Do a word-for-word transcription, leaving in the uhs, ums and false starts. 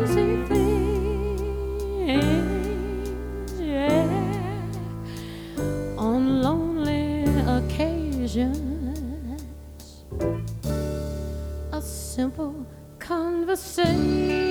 easy things, yeah, on lonely occasions. A simple conversation